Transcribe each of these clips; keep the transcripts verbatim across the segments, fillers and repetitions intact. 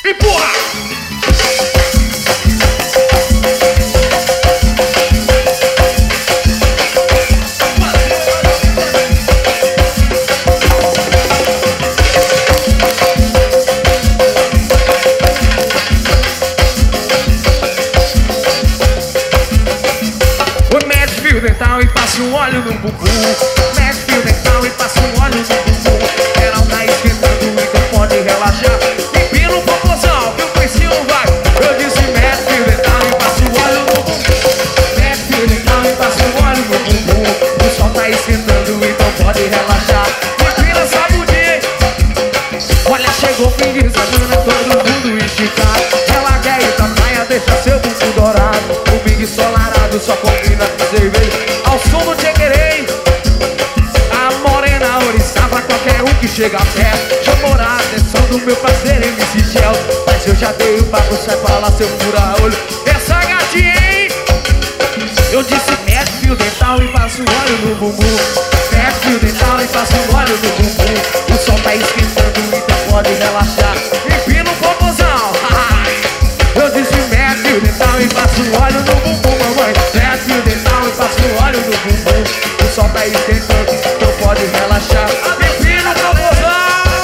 Empurra! Dental e passa um óleo no bumbum. Mete fio dental e passa um óleo no bumbum. Geral tá esquentando, então pode relaxar. Empina um popozão, que o coicinho vai. Eu disse mete fio dental e passa um óleo no bumbum. Mete fio dental e passa um óleo no bumbum. O sol tá esquentando, então pode relaxar. Empina essa bundinha. Olha, chegou o fim de semana, todo mundo esticado. Ela quer ir pra praia, deixa seu bumbum dourado. O big ensolarado só combina com cerveja. Ao som do Tchequerei, a morena oriçava qualquer um que chega perto. Chamou a atenção do meu parceiro M C Gel. Mas eu já dei o papo, sai pra lá, seu fura-olho. Essa gatinha, hein? Eu disse mete fio dental e passa o óleo no bumbum. Mete fio dental e passa o óleo no bumbum. O sol tá esquentando, então pode relaxar. Empina o popozão. Eu disse mete fio dental e passa o óleo no bumbum, mamãe. Mete fio dental e passa o óleo no bumbum. O sol tá esquentando, então pode relaxar. Empina o popozão.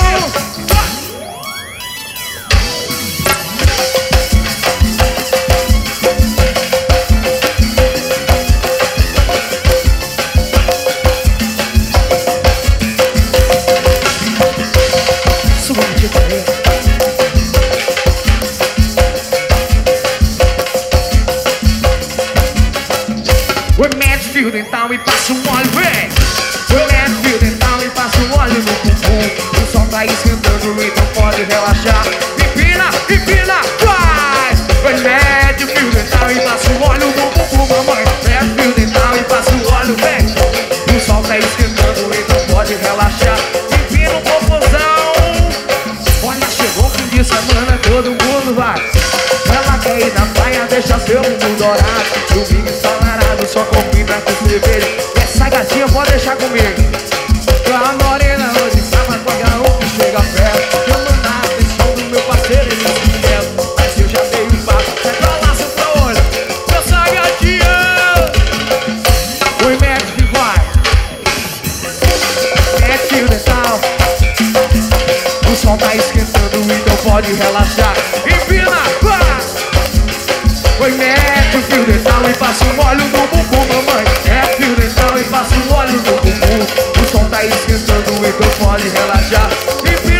Mete fio dental e passa um óleo, vem! Mete fio dental e passa um óleo no bumbum. O sol tá esquentando, então pode relaxar. Empina, empina, vai! Mete fio dental e passa um óleo no bumbum, mamãe. Mete fio dental e passa um óleo, vem! O sol tá esquentando, então pode relaxar. Empina o popozão. Olha, chegou o fim de semana, todo mundo vai. Ela quer ir na praia, deixa seu bumbum dourado. Domingo ensolarado, só combina com cerveja. Essa gatinha pode deixar comigo. A morena hoje sabe qualquer um que chega perto. Eu não dá atenção do meu parceiro e meu chinelo. Mas eu já dei um passo, sai pra lá, seu pra olho. Essa gatinha. Oi, mete que vai. Mete o dental. O sol tá esquentando, então pode relaxar. Empina, vai. Oi, mete o fio dental e passa um óleo no bumbum, mamãe. Mete fio dental e passa um óleo no bumbum. O som tá esquentando, então pode relaxar.